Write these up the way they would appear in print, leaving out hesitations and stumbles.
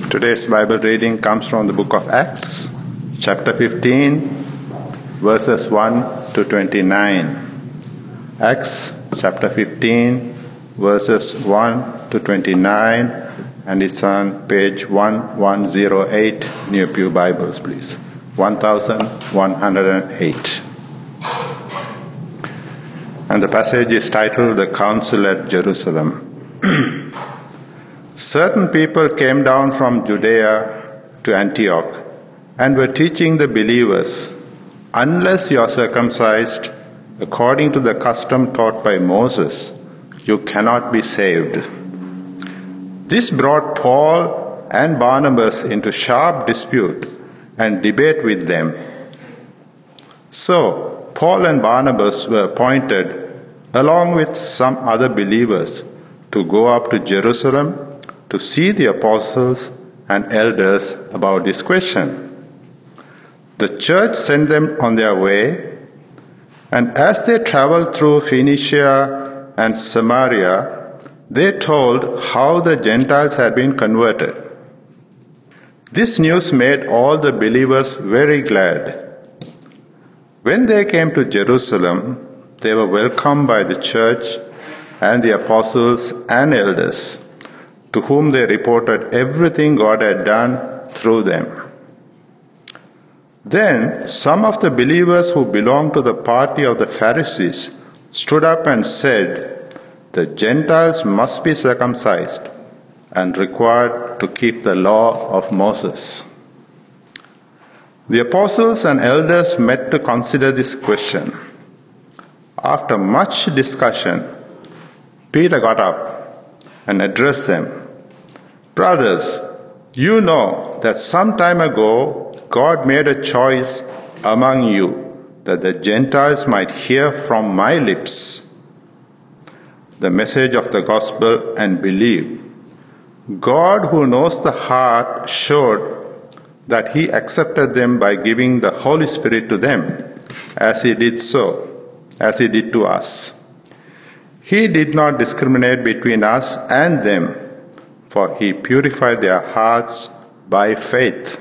Today's Bible reading comes from the book of Acts, chapter 15, verses 1 to 29. Acts chapter 15, verses 1 to 29, and it's on page 1108, New Pew Bibles, please. 1108. And the passage is titled, The Council at Jerusalem. Certain people came down from Judea to Antioch and were teaching the believers, unless you are circumcised according to the custom taught by Moses, you cannot be saved. This brought Paul and Barnabas into sharp dispute and debate with them. So Paul and Barnabas were appointed, along with some other believers, to go up to Jerusalem to see the apostles and elders about this question. The church sent them on their way, and as they traveled through Phoenicia and Samaria, they told how the Gentiles had been converted. This news made all the believers very glad. When they came to Jerusalem, they were welcomed by the church and the apostles and elders, to whom they reported everything God had done through them. Then some of the believers who belonged to the party of the Pharisees stood up and said, the Gentiles must be circumcised and required to keep the law of Moses. The apostles and elders met to consider this question. After much discussion, Peter got up and addressed them. Brothers, you know that some time ago God made a choice among you that the Gentiles might hear from my lips the message of the gospel and believe. God, who knows the heart, showed that he accepted them by giving the Holy Spirit to them, as he did to us. He did not discriminate between us and them, for he purified their hearts by faith.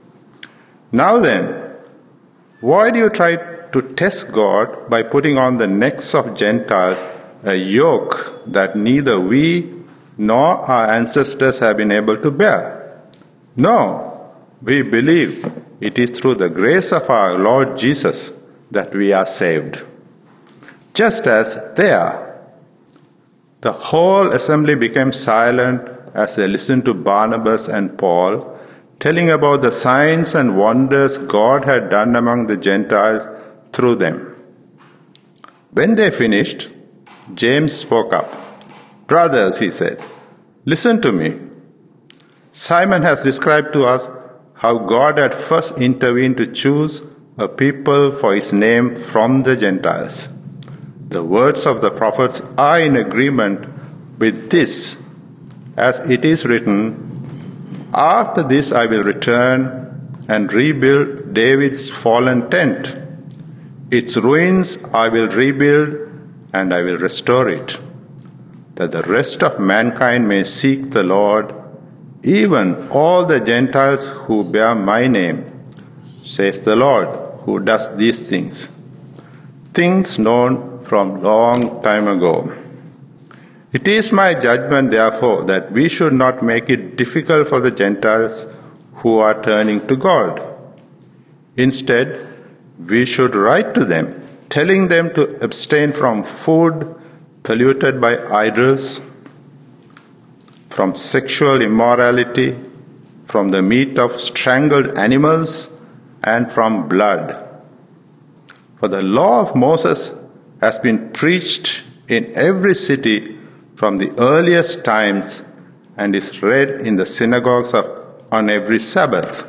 Now then, why do you try to test God by putting on the necks of Gentiles a yoke that neither we nor our ancestors have been able to bear? No, we believe it is through the grace of our Lord Jesus that we are saved, just as they are. The whole assembly became silent as they listened to Barnabas and Paul, telling about the signs and wonders God had done among the Gentiles through them. When they finished, James spoke up. Brothers, he said, listen to me. Simon has described to us how God had first intervened to choose a people for his name from the Gentiles. The words of the prophets are in agreement with this, as it is written, after this I will return and rebuild David's fallen tent. Its ruins I will rebuild and I will restore it, that the rest of mankind may seek the Lord, even all the Gentiles who bear my name, says the Lord, who does these things known from long time ago. It is my judgment, therefore, that we should not make it difficult for the Gentiles who are turning to God. Instead, we should write to them, telling them to abstain from food polluted by idols, from sexual immorality, from the meat of strangled animals, and from blood. For the law of Moses has been preached in every city from the earliest times and is read in the synagogues on every Sabbath.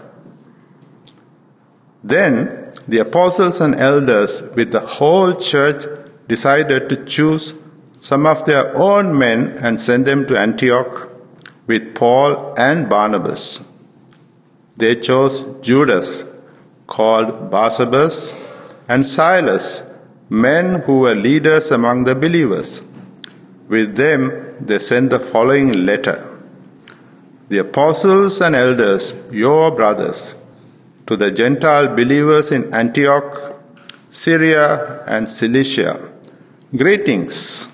Then the apostles and elders with the whole church decided to choose some of their own men and send them to Antioch with Paul and Barnabas. They chose Judas, called Barsabas, and Silas, men who were leaders among the believers. With them, they sent the following letter. the apostles and elders, your brothers, to the Gentile believers in Antioch, Syria, and Cilicia, greetings.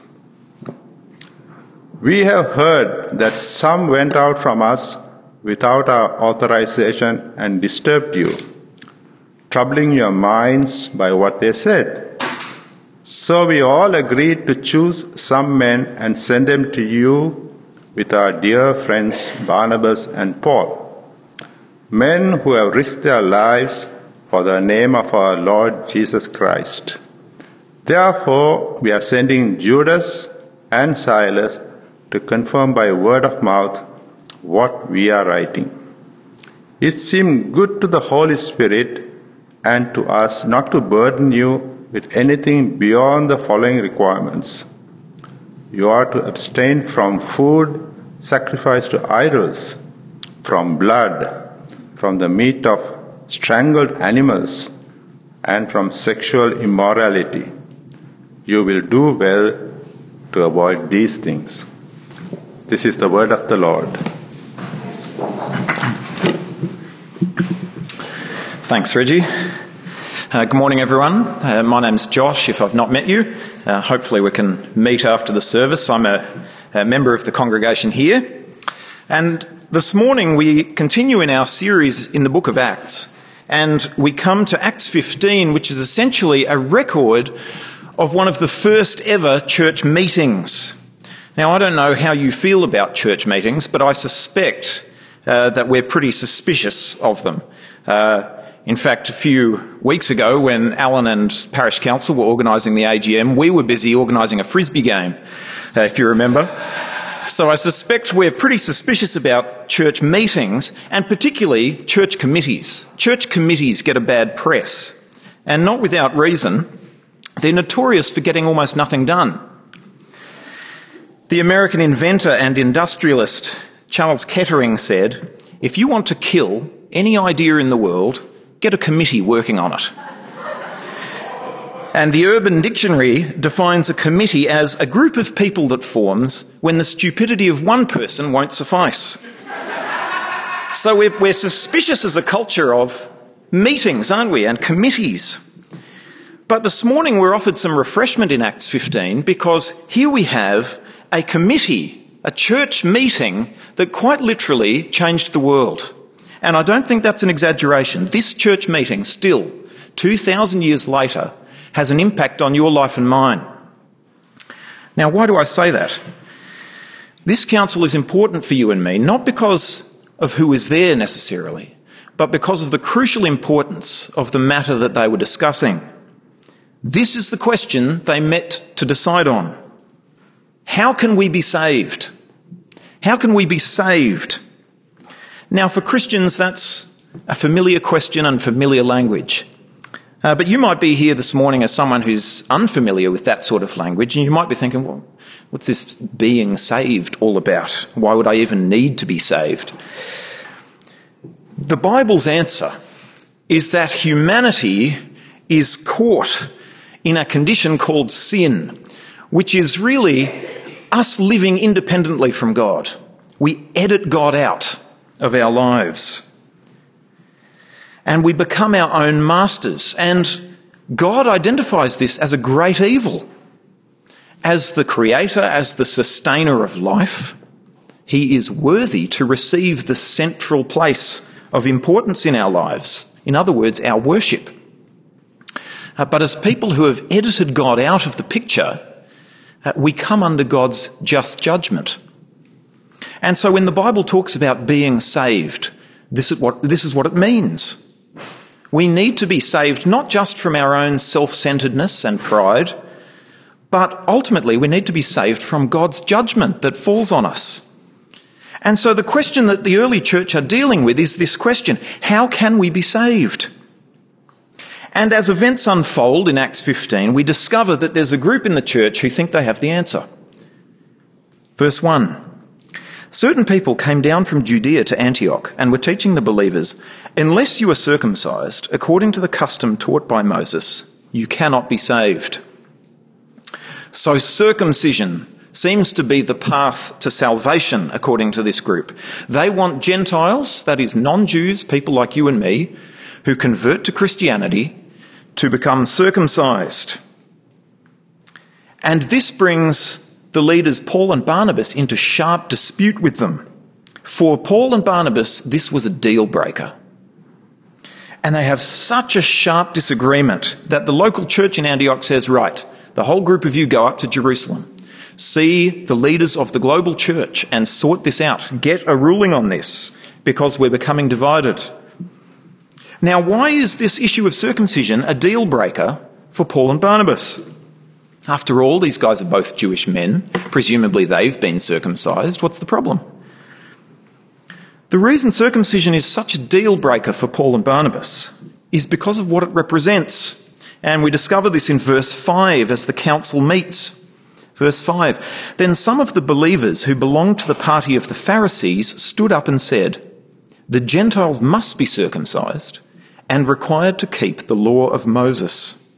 We have heard that some went out from us without our authorization and disturbed you, troubling your minds by what they said. So we all agreed to choose some men and send them to you with our dear friends Barnabas and Paul, men who have risked their lives for the name of our Lord Jesus Christ. Therefore, we are sending Judas and Silas to confirm by word of mouth what we are writing. It seemed good to the Holy Spirit and to us not to burden you with anything beyond the following requirements. You are to abstain from food sacrificed to idols, from blood, from the meat of strangled animals, and from sexual immorality. You will do well to avoid these things. This is the word of the Lord. Thanks, Reggie. Good morning, everyone. My name's Josh, if I've not met you. Hopefully we can meet after the service. I'm a member of the congregation here. And this morning we continue in our series in the book of Acts. And we come to Acts 15, which is essentially a record of one of the first ever church meetings. Now, I don't know how you feel about church meetings, but I suspect that we're pretty suspicious of them. In fact, a few weeks ago, when Alan and Parish Council were organising the AGM, we were busy organising a frisbee game, if you remember. So I suspect we're pretty suspicious about church meetings, and particularly church committees. Church committees get a bad press, and not without reason. They're notorious for getting almost nothing done. The American inventor and industrialist Charles Kettering said, "If you want to kill any idea in the world, get a committee working on it." And the Urban Dictionary defines a committee as a group of people that forms when the stupidity of one person won't suffice. So we're suspicious as a culture of meetings, aren't we, and committees. But this morning we're offered some refreshment in Acts 15 because here we have a committee, a church meeting that quite literally changed the world. And I don't think that's an exaggeration. This church meeting still, 2,000 years later, has an impact on your life and mine. Now, why do I say that? This council is important for you and me, not because of who is there necessarily, but because of the crucial importance of the matter that they were discussing. This is the question they met to decide on. How can we be saved? How can we be saved? Now, for Christians, that's a familiar question and familiar language. But you might be here this morning as someone who's unfamiliar with that sort of language, and you might be thinking, well, what's this being saved all about? Why would I even need to be saved? The Bible's answer is that humanity is caught in a condition called sin, which is really us living independently from God. We edit God out of our lives. And we become our own masters. And God identifies this as a great evil. As the creator, as the sustainer of life, he is worthy to receive the central place of importance in our lives. In other words, our worship. But as people who have edited God out of the picture, we come under God's just judgment. And so when the Bible talks about being saved, this is what it means. We need to be saved not just from our own self-centeredness and pride, but ultimately we need to be saved from God's judgment that falls on us. And so the question that the early church are dealing with is this question: how can we be saved? And as events unfold in Acts 15, we discover that there's a group in the church who think they have the answer. Verse 1. Certain people came down from Judea to Antioch and were teaching the believers, unless you are circumcised according to the custom taught by Moses, you cannot be saved. So circumcision seems to be the path to salvation, according to this group. They want Gentiles, that is non-Jews, people like you and me, who convert to Christianity, to become circumcised. And this brings the leaders Paul and Barnabas into sharp dispute with them. For Paul and Barnabas, this was a deal breaker. And they have such a sharp disagreement that the local church in Antioch says, right, the whole group of you go up to Jerusalem, see the leaders of the global church and sort this out. Get a ruling on this because we're becoming divided. Now, why is this issue of circumcision a deal breaker for Paul and Barnabas? After all, these guys are both Jewish men. Presumably they've been circumcised. What's the problem? The reason circumcision is such a deal breaker for Paul and Barnabas is because of what it represents. And we discover this in verse 5 as the council meets. Verse 5, then some of the believers who belonged to the party of the Pharisees stood up and said, the Gentiles must be circumcised and required to keep the law of Moses.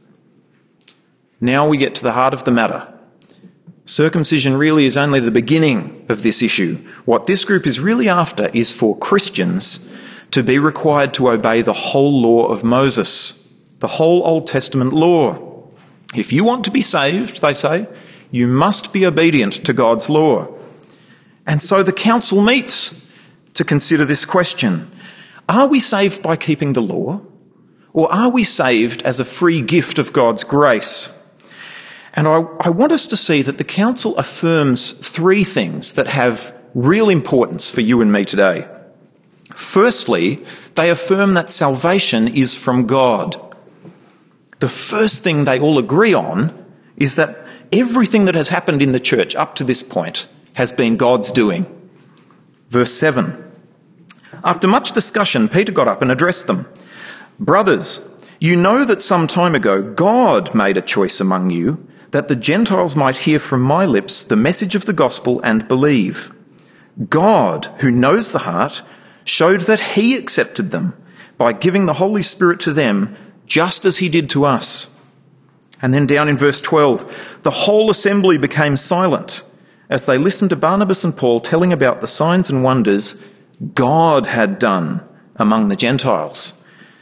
Now we get to the heart of the matter. Circumcision really is only the beginning of this issue. What this group is really after is for Christians to be required to obey the whole law of Moses, the whole Old Testament law. If you want to be saved, they say, you must be obedient to God's law. And so the council meets to consider this question. Are we saved by keeping the law? Or are we saved as a free gift of God's grace? And I want us to see that the council affirms three things that have real importance for you and me today. Firstly, they affirm that salvation is from God. The first thing they all agree on is that everything that has happened in the church up to this point has been God's doing. Verse 7. After much discussion, Peter got up and addressed them. Brothers, you know that some time ago God made a choice among you that the Gentiles might hear from my lips the message of the gospel and believe. God, who knows the heart, showed that he accepted them by giving the Holy Spirit to them just as he did to us. And then down in verse 12, the whole assembly became silent as they listened to Barnabas and Paul telling about the signs and wonders God had done among the Gentiles.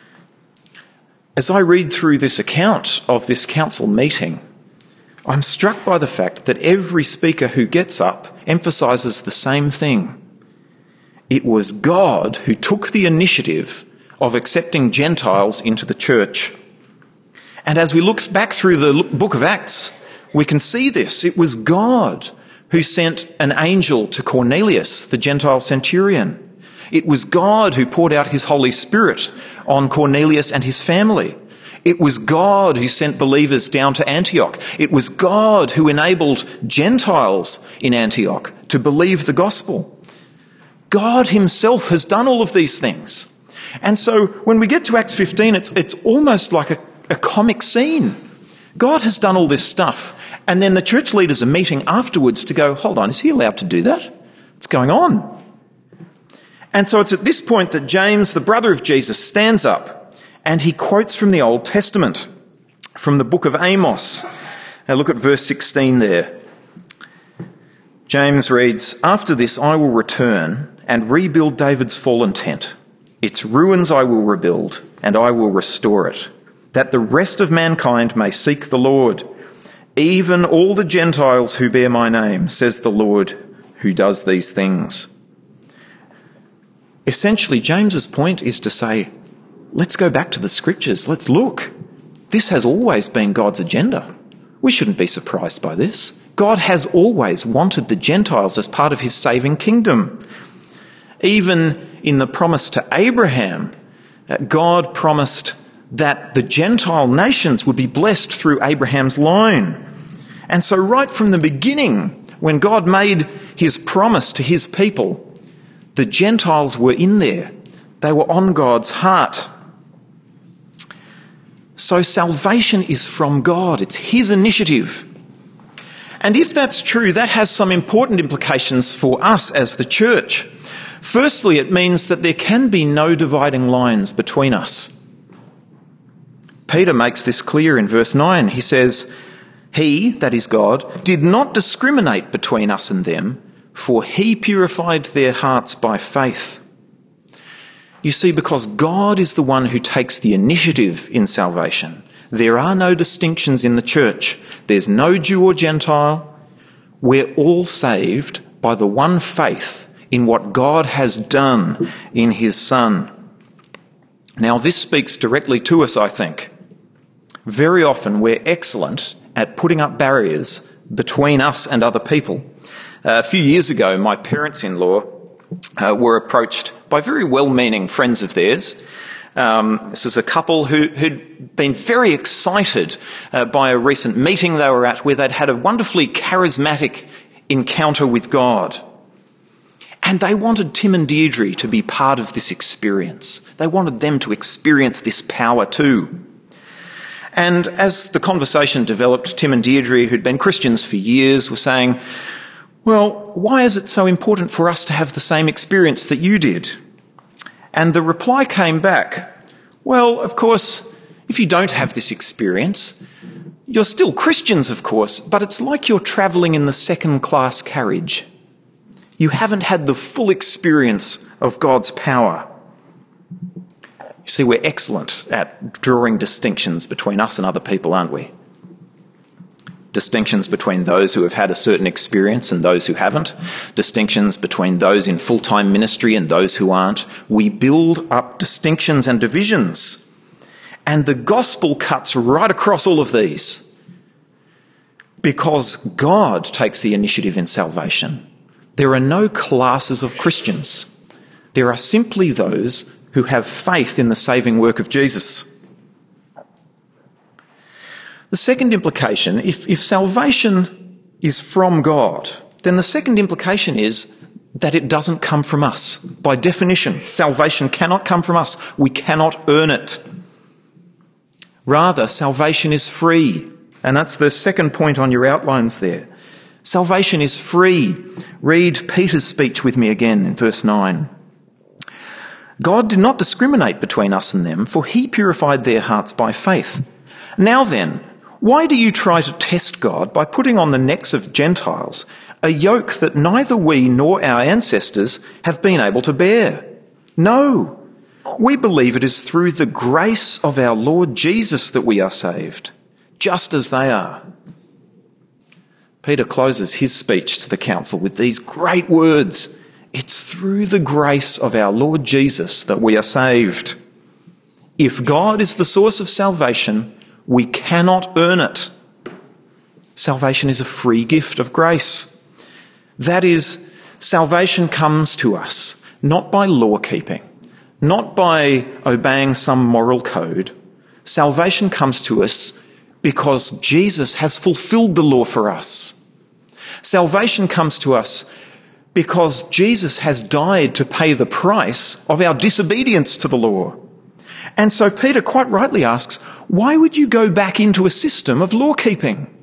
As I read through this account of this council meeting, I'm struck by the fact that every speaker who gets up emphasises the same thing. It was God who took the initiative of accepting Gentiles into the church. And as we look back through the book of Acts, we can see this. It was God who sent an angel to Cornelius, the Gentile centurion. It was God who poured out his Holy Spirit on Cornelius and his family. It was God who sent believers down to Antioch. It was God who enabled Gentiles in Antioch to believe the gospel. God himself has done all of these things. And so when we get to Acts 15, it's almost like a comic scene. God has done all this stuff. And then the church leaders are meeting afterwards to go, hold on, is he allowed to do that? What's going on? And so it's at this point that James, the brother of Jesus, stands up and he quotes from the Old Testament, from the book of Amos. Now look at verse 16 there. James reads, after this I will return and rebuild David's fallen tent. Its ruins I will rebuild and I will restore it, that the rest of mankind may seek the Lord, even all the Gentiles who bear my name, says the Lord who does these things. Essentially, James's point is to say, let's go back to the scriptures. Let's look. This has always been God's agenda. We shouldn't be surprised by this. God has always wanted the Gentiles as part of his saving kingdom. Even in the promise to Abraham, God promised that the Gentile nations would be blessed through Abraham's line. And so right from the beginning, when God made his promise to his people, the Gentiles were in there. They were on God's heart. So salvation is from God. It's his initiative. And if that's true, that has some important implications for us as the church. Firstly, it means that there can be no dividing lines between us. Peter makes this clear in verse 9. He says, He, that is God, did not discriminate between us and them, for he purified their hearts by faith. You see, because God is the one who takes the initiative in salvation, there are no distinctions in the church. There's no Jew or Gentile. We're all saved by the one faith in what God has done in his Son. Now, this speaks directly to us, I think. Very often we're excellent at putting up barriers between us and other people. A few years ago, my parents-in-law were approached by very well-meaning friends of theirs. This is a couple who'd been very excited by a recent meeting they were at where they'd had a wonderfully charismatic encounter with God. And they wanted Tim and Deirdre to be part of this experience. They wanted them to experience this power too. And as the conversation developed, Tim and Deirdre, who'd been Christians for years, were saying, well, why is it so important for us to have the same experience that you did? And the reply came back, well, of course, if you don't have this experience, you're still Christians, of course, but it's like you're travelling in the second-class carriage. You haven't had the full experience of God's power. You see, we're excellent at drawing distinctions between us and other people, aren't we? Distinctions between those who have had a certain experience and those who haven't. Distinctions between those in full-time ministry and those who aren't. We build up distinctions and divisions. And the gospel cuts right across all of these. Because God takes the initiative in salvation. There are no classes of Christians. There are simply those who have faith in the saving work of Jesus. The second implication, if salvation is from God, then the second implication is that it doesn't come from us. By definition, salvation cannot come from us. We cannot earn it. Rather, salvation is free. And that's the second point on your outlines there. Salvation is free. Read Peter's speech with me again in verse 9. God did not discriminate between us and them, for he purified their hearts by faith. Now then, why do you try to test God by putting on the necks of Gentiles a yoke that neither we nor our ancestors have been able to bear? No, we believe it is through the grace of our Lord Jesus that we are saved, just as they are. Peter closes his speech to the council with these great words. It's through the grace of our Lord Jesus that we are saved. If God is the source of salvation, we cannot earn it. Salvation is a free gift of grace. That is, salvation comes to us not by law keeping, not by obeying some moral code. Salvation comes to us because Jesus has fulfilled the law for us. Salvation comes to us because Jesus has died to pay the price of our disobedience to the law. And so Peter quite rightly asks, why would you go back into a system of law keeping?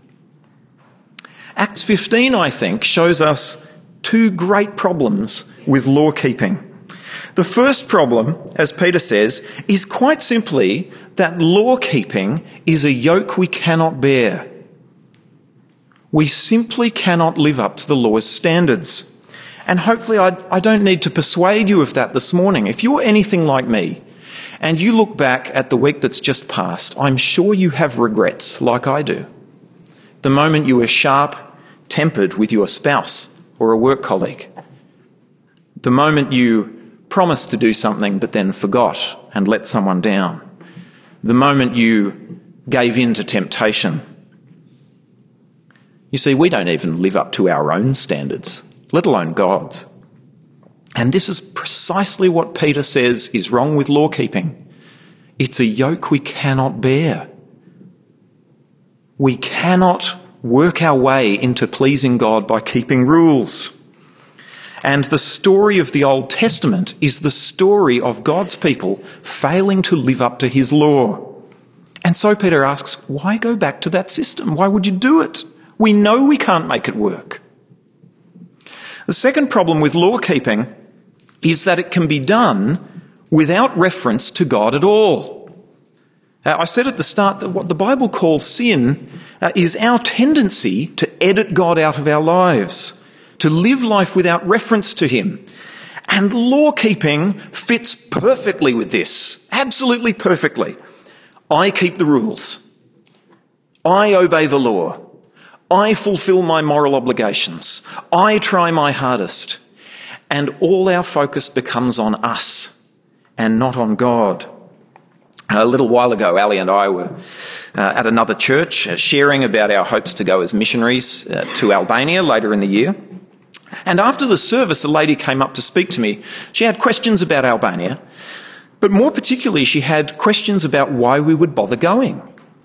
Acts 15, I think, shows us two great problems with law keeping. The first problem, as Peter says, is quite simply that law keeping is a yoke we cannot bear. We simply cannot live up to the law's standards. And hopefully I don't need to persuade you of that this morning. If you're anything like me, and you look back at the week that's just passed, I'm sure you have regrets, like I do. The moment you were sharp-tempered with your spouse or a work colleague. The moment you promised to do something but then forgot and let someone down. The moment you gave in to temptation. You see, we don't even live up to our own standards, let alone God's. And this is precisely what Peter says is wrong with law keeping. It's a yoke we cannot bear. We cannot work our way into pleasing God by keeping rules. And the story of the Old Testament is the story of God's people failing to live up to his law. And so Peter asks, why go back to that system? Why would you do it? We know we can't make it work. The second problem with law keeping is that it can be done without reference to God at all. I said at the start that what the Bible calls sin is our tendency to edit God out of our lives, to live life without reference to him. And law-keeping fits perfectly with this, absolutely perfectly. I keep the rules. I obey the law. I fulfill my moral obligations. I try my hardest. And all our focus becomes on us and not on God. A little while ago, Ali and I were at another church sharing about our hopes to go as missionaries to Albania later in the year. And after the service, a lady came up to speak to me. She had questions about Albania, but more particularly, she had questions about why we would bother going.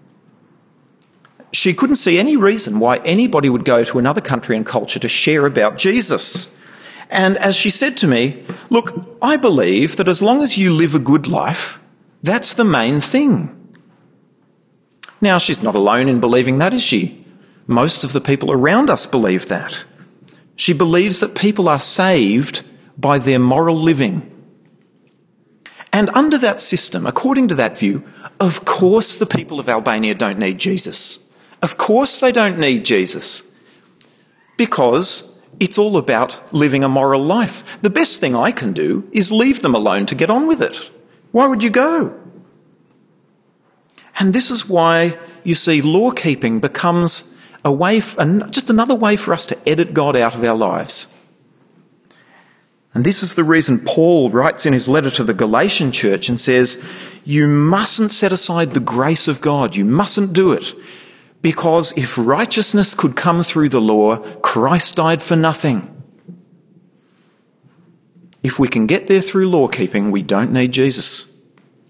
She couldn't see any reason why anybody would go to another country and culture to share about Jesus. And as she said to me, look, I believe that as long as you live a good life, that's the main thing. Now, she's not alone in believing that, is she? Most of the people around us believe that. She believes that people are saved by their moral living. And under that system, according to that view, of course the people of Albania don't need Jesus. Of course they don't need Jesus. Because it's all about living a moral life. The best thing I can do is leave them alone to get on with it. Why would you go? And this is why, you see, law-keeping becomes a way, just another way for us to edit God out of our lives. And this is the reason Paul writes in his letter to the Galatian church and says, you mustn't set aside the grace of God. You mustn't do it. Because if righteousness could come through the law, Christ died for nothing. If we can get there through law-keeping, we don't need Jesus.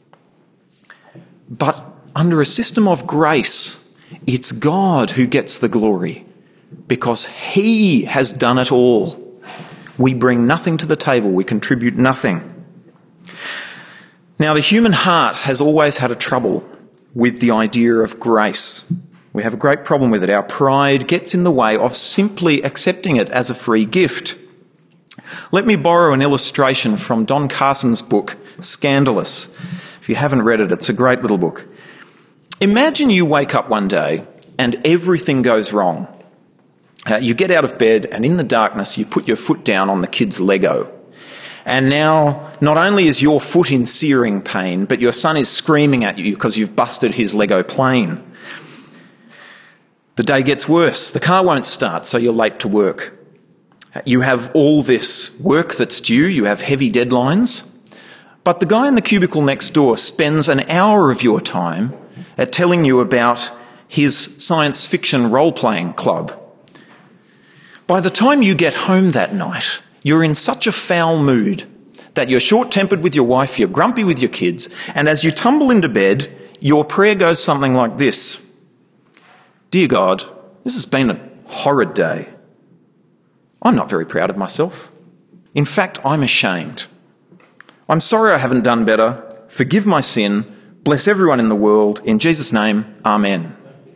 But under a system of grace, it's God who gets the glory because he has done it all. We bring nothing to the table. We contribute nothing. Now, the human heart has always had a trouble with the idea of grace. We have a great problem with it. Our pride gets in the way of simply accepting it as a free gift. Let me borrow an illustration from Don Carson's book, Scandalous. If you haven't read it, it's a great little book. Imagine you wake up one day and everything goes wrong. You get out of bed and in the darkness you put your foot down on the kid's Lego. And now not only is your foot in searing pain, but your son is screaming at you because you've busted his Lego plane. The day gets worse. The car won't start, so you're late to work. You have all this work that's due. You have heavy deadlines. But the guy in the cubicle next door spends an hour of your time at telling you about his science fiction role-playing club. By the time you get home that night, you're in such a foul mood that you're short-tempered with your wife, you're grumpy with your kids, and as you tumble into bed, your prayer goes something like this. Dear God, this has been a horrid day. I'm not very proud of myself. In fact, I'm ashamed. I'm sorry I haven't done better. Forgive my sin. Bless everyone in the world. In Jesus' name, Amen.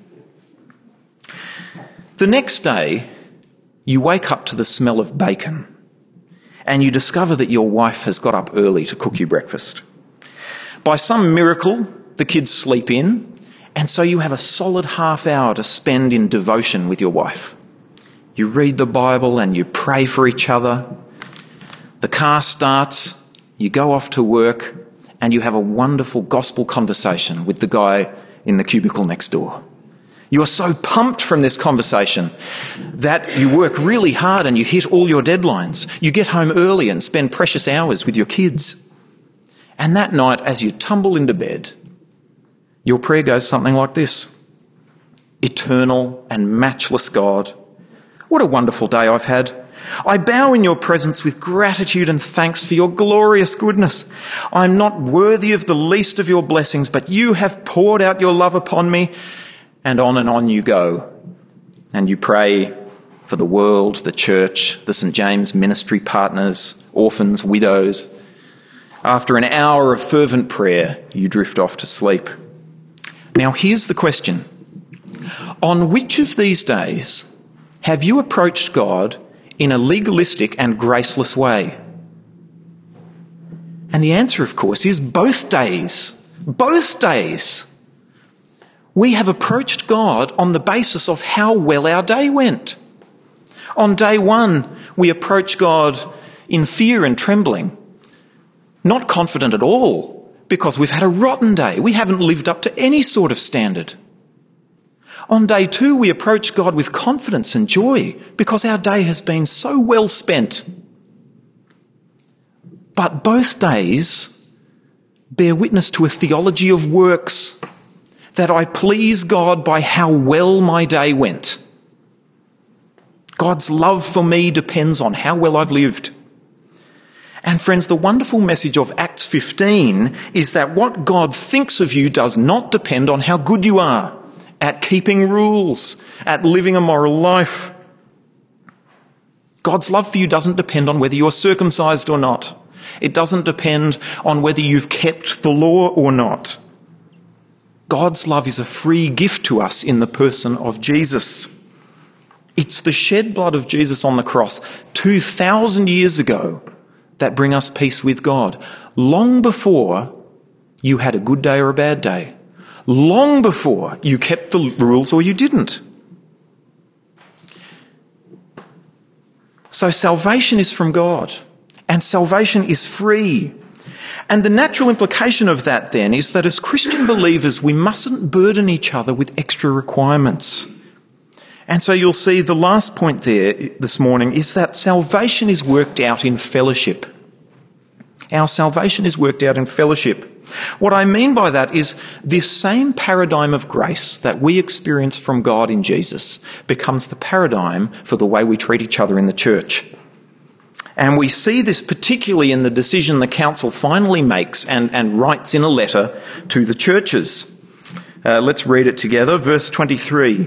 The next day, you wake up to the smell of bacon and you discover that your wife has got up early to cook you breakfast. By some miracle, the kids sleep in, and so you have a solid half hour to spend in devotion with your wife. You read the Bible and you pray for each other. The car starts, you go off to work, and you have a wonderful gospel conversation with the guy in the cubicle next door. You are so pumped from this conversation that you work really hard and you hit all your deadlines. You get home early and spend precious hours with your kids. And that night, as you tumble into bed, your prayer goes something like this. Eternal and matchless God, what a wonderful day I've had. I bow in your presence with gratitude and thanks for your glorious goodness. I'm not worthy of the least of your blessings, but you have poured out your love upon me. And on you go. And you pray for the world, the church, the St. James ministry partners, orphans, widows. After an hour of fervent prayer, you drift off to sleep. Now here's the question. On which of these days have you approached God in a legalistic and graceless way? And the answer, of course, is both days. Both days. We have approached God on the basis of how well our day went. On day one, we approach God in fear and trembling, not confident at all, because we've had a rotten day. We haven't lived up to any sort of standard. On day two, we approach God with confidence and joy because our day has been so well spent. But both days bear witness to a theology of works, that I please God by how well my day went. God's love for me depends on how well I've lived. And friends, the wonderful message of Acts 15 is that what God thinks of you does not depend on how good you are at keeping rules, at living a moral life. God's love for you doesn't depend on whether you're circumcised or not. It doesn't depend on whether you've kept the law or not. God's love is a free gift to us in the person of Jesus. It's the shed blood of Jesus on the cross 2,000 years ago that bring us peace with God, long before you had a good day or a bad day, long before you kept the rules or you didn't. So salvation is from God, and salvation is free. And the natural implication of that then is that as Christian believers, we mustn't burden each other with extra requirements. And so you'll see the last point there this morning is that salvation is worked out in fellowship. Our salvation is worked out in fellowship. What I mean by that is this same paradigm of grace that we experience from God in Jesus becomes the paradigm for the way we treat each other in the church. And we see this particularly in the decision the council finally makes and writes in a letter to the churches. Let's read it together. Verse 23.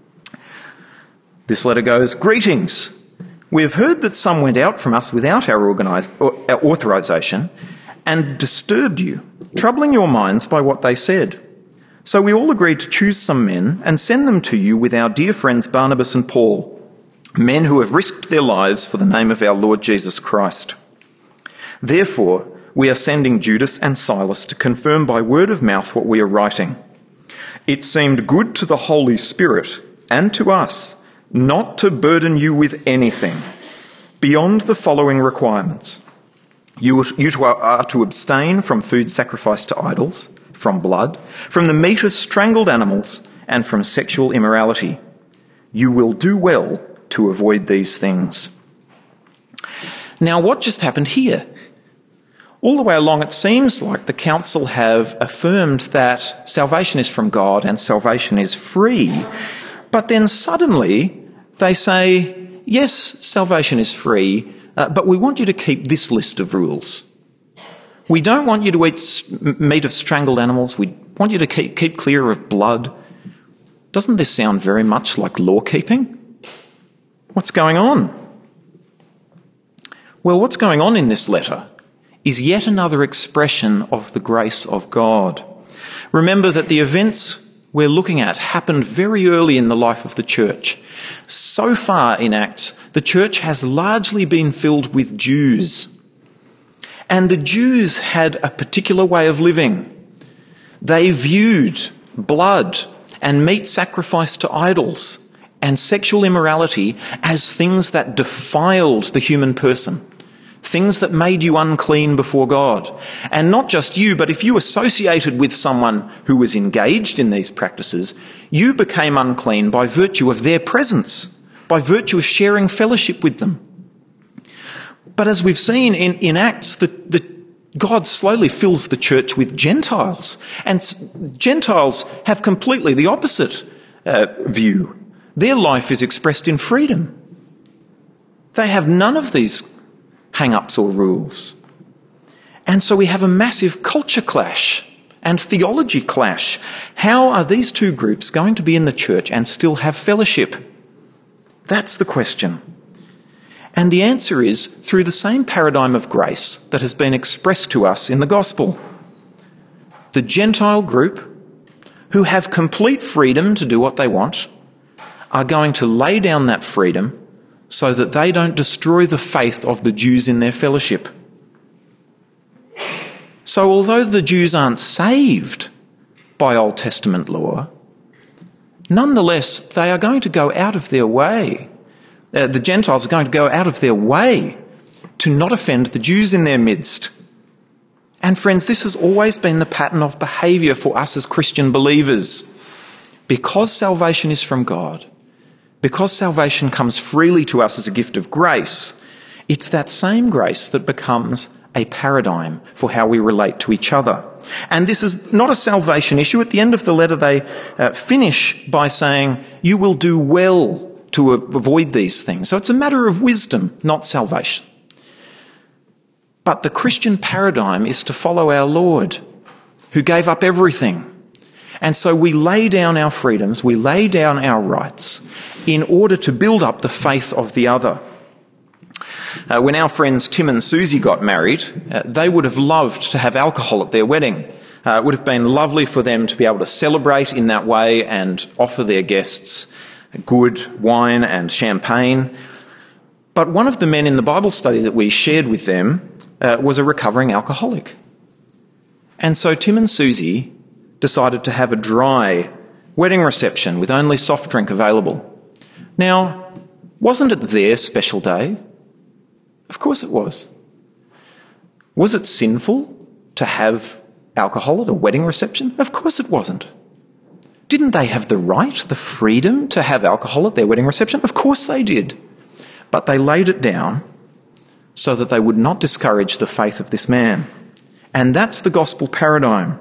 This letter goes, "Greetings. We have heard that some went out from us without our authorization and disturbed you, troubling your minds by what they said. So we all agreed to choose some men and send them to you with our dear friends Barnabas and Paul, men who have risked their lives for the name of our Lord Jesus Christ. Therefore, we are sending Judas and Silas to confirm by word of mouth what we are writing. It seemed good to the Holy Spirit and to us not to burden you with anything beyond the following requirements. You are to abstain from food sacrificed to idols, from blood, from the meat of strangled animals, and from sexual immorality. You will do well to avoid these things." Now, what just happened here? All the way along, it seems like the council have affirmed that salvation is from God and salvation is free. But then suddenly they say, yes, salvation is free, but we want you to keep this list of rules. We don't want you to eat meat of strangled animals. We want you to keep clear of blood. Doesn't this sound very much like law keeping? What's going on? Well, what's going on in this letter is yet another expression of the grace of God. Remember that the events we're looking at happened very early in the life of the church. So far in Acts, the church has largely been filled with Jews. And the Jews had a particular way of living. They viewed blood and meat sacrificed to idols and sexual immorality as things that defiled the human person, things that made you unclean before God. And not just you, but if you associated with someone who was engaged in these practices, you became unclean by virtue of their presence, by virtue of sharing fellowship with them. But as we've seen in Acts, God slowly fills the church with Gentiles, and Gentiles have completely the opposite view. Their life is expressed in freedom. They have none of these hang-ups or rules. And so we have a massive culture clash and theology clash. How are these two groups going to be in the church and still have fellowship? That's the question. And the answer is through the same paradigm of grace that has been expressed to us in the gospel. The Gentile group, who have complete freedom to do what they want, are going to lay down that freedom so that they don't destroy the faith of the Jews in their fellowship. So although the Jews aren't saved by Old Testament law, nonetheless, they are going to go out of their way. The Gentiles are going to go out of their way to not offend the Jews in their midst. And friends, this has always been the pattern of behaviour for us as Christian believers. Because salvation is from God, because salvation comes freely to us as a gift of grace, it's that same grace that becomes a paradigm for how we relate to each other. And this is not a salvation issue. At the end of the letter, they finish by saying, you will do well to avoid these things. So it's a matter of wisdom, not salvation. But the Christian paradigm is to follow our Lord, who gave up everything. And so we lay down our freedoms, we lay down our rights in order to build up the faith of the other. When our friends Tim and Susie got married, they would have loved to have alcohol at their wedding. It would have been lovely for them to be able to celebrate in that way and offer their guests good wine and champagne. But one of the men in the Bible study that we shared with them was a recovering alcoholic. And so Tim and Susie decided to have a dry wedding reception with only soft drink available. Now, wasn't it their special day? Of course it was. Was it sinful to have alcohol at a wedding reception? Of course it wasn't. Didn't they have the right, the freedom to have alcohol at their wedding reception? Of course they did. But they laid it down so that they would not discourage the faith of this man. And that's the gospel paradigm.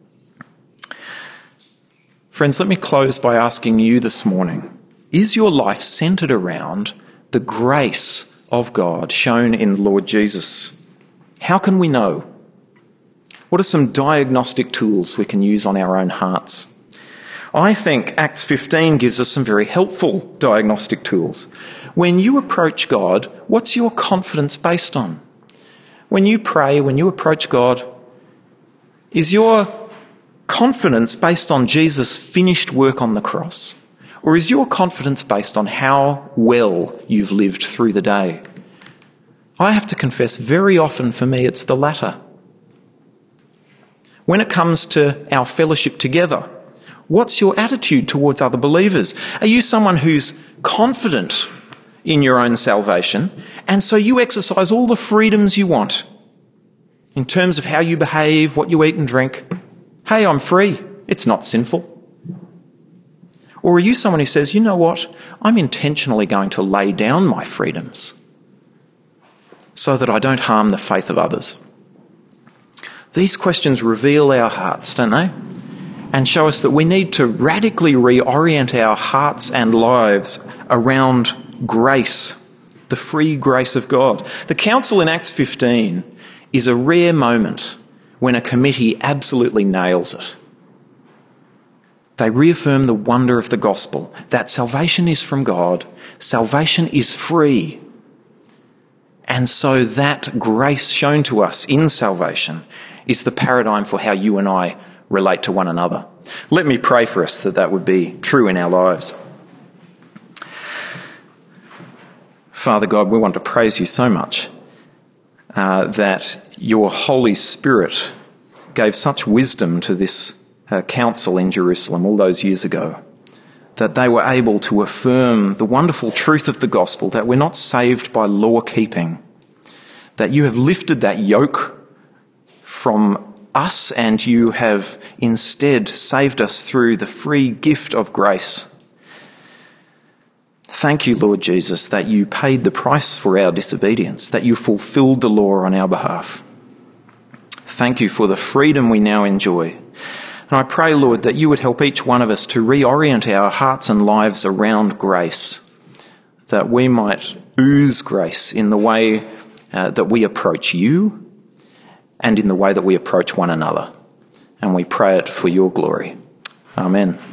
Friends, let me close by asking you this morning, is your life centred around the grace of God shown in the Lord Jesus? How can we know? What are some diagnostic tools we can use on our own hearts? I think Acts 15 gives us some very helpful diagnostic tools. When you approach God, what's your confidence based on? When you pray, when you approach God, is your confidence based on Jesus' finished work on the cross? Or is your confidence based on how well you've lived through the day? I have to confess, very often for me, it's the latter. When it comes to our fellowship together, what's your attitude towards other believers? Are you someone who's confident in your own salvation, and so you exercise all the freedoms you want in terms of how you behave, what you eat and drink? Hey, I'm free. It's not sinful. Or are you someone who says, you know what, I'm intentionally going to lay down my freedoms so that I don't harm the faith of others? These questions reveal our hearts, don't they? And show us that we need to radically reorient our hearts and lives around grace, the free grace of God. The council in Acts 15 is a rare moment when a committee absolutely nails it. They reaffirm the wonder of the gospel, that salvation is from God, salvation is free. And so that grace shown to us in salvation is the paradigm for how you and I relate to one another. Let me pray for us that that would be true in our lives. Father God, we want to praise you so much that your Holy Spirit gave such wisdom to this council in Jerusalem all those years ago, that they were able to affirm the wonderful truth of the gospel, that we're not saved by law keeping, that you have lifted that yoke from us and you have instead saved us through the free gift of grace. Thank you, Lord Jesus, that you paid the price for our disobedience, that you fulfilled the law on our behalf. Thank you for the freedom we now enjoy. And I pray, Lord, that you would help each one of us to reorient our hearts and lives around grace, that we might ooze grace in the way that we approach you and in the way that we approach one another. And we pray it for your glory. Amen.